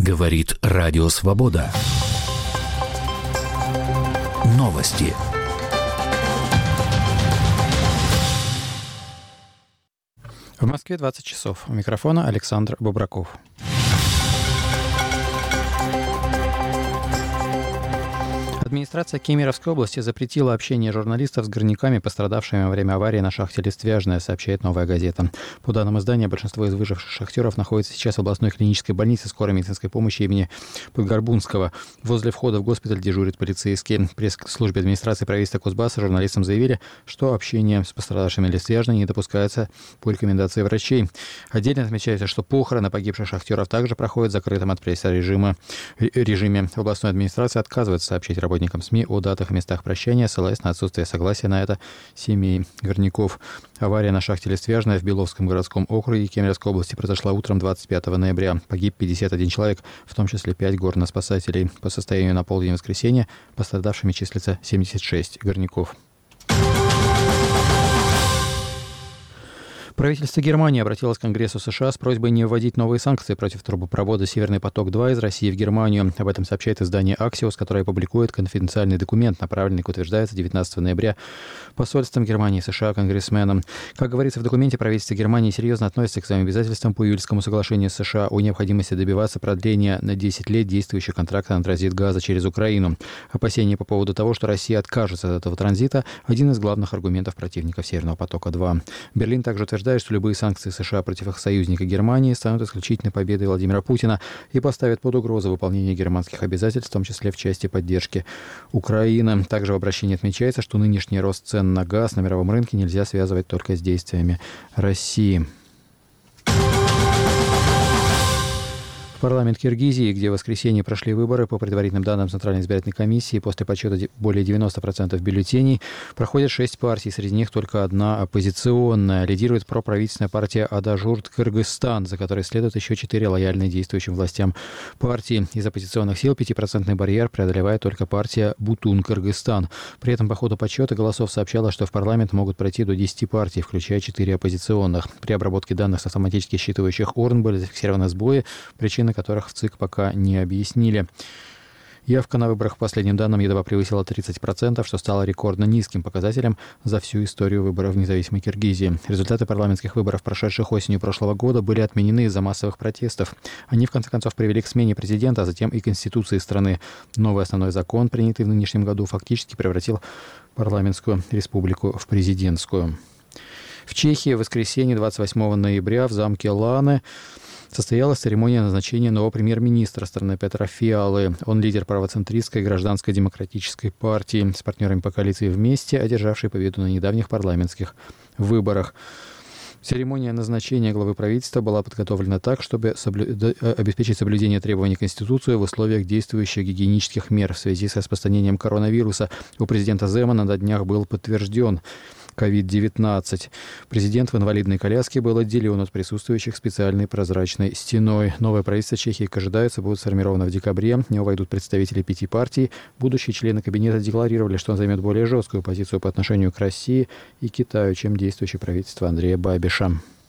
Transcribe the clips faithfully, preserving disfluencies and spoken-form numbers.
Говорит Радио Свобода. Новости. В Москве двадцать часов. У микрофона Александр Бобраков. Администрация Кемеровской области запретила общение журналистов с горняками, пострадавшими во время аварии на шахте Листвяжная, сообщает «Новая газета». По данным издания, большинство из выживших шахтеров находится сейчас в областной клинической больнице скорой медицинской помощи имени Подгорбунского. Возле входа в госпиталь дежурят полицейские. В пресс-службе администрации правительства Кузбасса журналистам заявили, что общение с пострадавшими Листвяжной не допускается по рекомендации врачей. Отдельно отмечается, что похороны погибших шахтеров также проходят в закрытом от прессы режиме. режиме. В областной администрации отказывается сообщить работникам СМИ о датах и местах прощания, ссылаясь на отсутствие согласия на это семей горняков. Авария на шахте Листвяжная в Беловском городском округе Кемеровской области произошла утром двадцать пятого ноября. Погиб пятьдесят один человек, в том числе пять горноспасателей. По состоянию на полдень воскресенья пострадавшими числится семьдесят шесть горняков. Правительство Германии обратилось к Конгрессу США с просьбой не вводить новые санкции против трубопровода «Северный поток-два» из России в Германию. Об этом сообщает издание «Аксиос», которое публикует конфиденциальный документ, направленный, как утверждается, девятнадцатого ноября посольством Германии и США конгрессменам. Как говорится в документе, правительство Германии серьезно относится к своим обязательствам по Июльскому соглашению с США о необходимости добиваться продления на десять лет действующего контракта на транзит газа через Украину. Опасения по поводу того, что Россия откажется от этого транзита, один из главных аргументов противников «Северного потока-два». Берлин также утверждает, что любые санкции США против их союзника Германии станут исключительной победой Владимира Путина и поставят под угрозу выполнение германских обязательств, в том числе в части поддержки Украины. Также в обращении отмечается, что нынешний рост цен на газ на мировом рынке нельзя связывать только с действиями России. В парламент Киргизии, где в воскресенье прошли выборы, по предварительным данным Центральной избирательной комиссии, после подсчета более девяносто процентов бюллетеней, проходят шесть партий, среди них только одна оппозиционная. Лидирует проправительственная партия «Адажурт Кыргызстан», за которой следуют еще четыре лояльные действующим властям партии. Из оппозиционных сил пятипроцентный барьер преодолевает только партия «Бутун Кыргызстан». При этом по ходу подсчета голосов сообщалось, что в парламент могут пройти до десяти партий, включая четыре оппозиционных. При обработке данных с автоматически считывающих урн были зафиксированы сбои, причины которых в ЦИК пока не объяснили. Явка на выборах, по последним данным, едва превысила тридцать процентов, что стало рекордно низким показателем за всю историю выборов в независимой Киргизии. Результаты парламентских выборов, прошедших осенью прошлого года, были отменены из-за массовых протестов. Они, в конце концов, привели к смене президента, а затем и конституции страны. Новый основной закон, принятый в нынешнем году, фактически превратил парламентскую республику в президентскую. В Чехии в воскресенье двадцать восьмого ноября в замке Ланы состоялась церемония назначения нового премьер-министра страны Петра Фиалы. Он лидер правоцентристской гражданской демократической партии с партнерами по коалиции «Вместе», одержавшей победу на недавних парламентских выборах. Церемония назначения главы правительства была подготовлена так, чтобы соблю... обеспечить соблюдение требований Конституции в условиях действующих гигиенических мер в связи с распространением коронавируса. У президента Земана на днях был подтвержден ковид девятнадцать. Президент в инвалидной коляске был отделен от присутствующих специальной прозрачной стеной. Новое правительство Чехии, как ожидается, будет сформировано в декабре. В него войдут представители пяти партий. Будущие члены кабинета декларировали, что он займет более жесткую позицию по отношению к России и Китаю, чем действующее правительство Андрея Бабиша.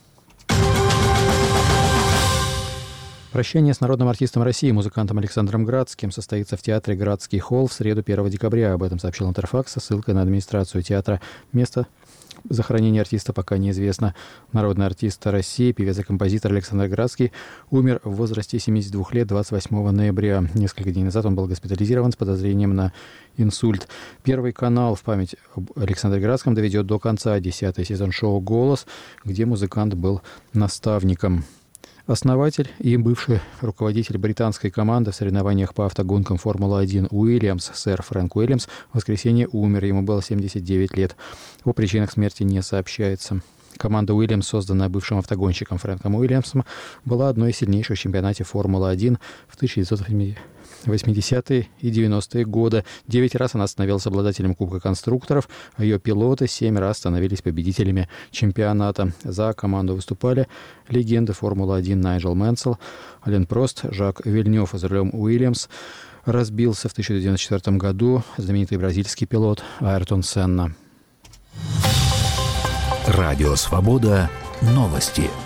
Прощание с народным артистом России, музыкантом Александром Градским, состоится в театре «Градский холл» в среду первого декабря. Об этом сообщил Интерфакс со ссылкой на администрацию театра. Место захоронения артиста пока неизвестно. Народный артист России, певец и композитор Александр Градский умер в возрасте семидесяти двух лет двадцать восьмого ноября. Несколько дней назад он был госпитализирован с подозрением на инсульт. Первый канал в память об Александре Градском доведет до конца десятый сезон шоу «Голос», где музыкант был наставником. Основатель и бывший руководитель британской команды в соревнованиях по автогонкам Формула один Уильямс, сэр Фрэнк Уильямс, в воскресенье умер, ему было семьдесят девять лет. О причинах смерти не сообщается. Команда Уильямс, созданная бывшим автогонщиком Фрэнком Уильямсом, была одной из сильнейших в чемпионате Формулы один в тысяча девятьсот восьмидесятые и девяностые годы. Девять раз она становилась обладателем Кубка конструкторов, а ее пилоты семь раз становились победителями чемпионата. За команду выступали легенды Формулы один Найджел Мэнсел, Ален Прост, Жак Вильнёв. За рулем Уильямс разбился в тысяча девятьсот девяносто четвёртом году знаменитый бразильский пилот Айртон Сенна. Радио «Свобода». Новости.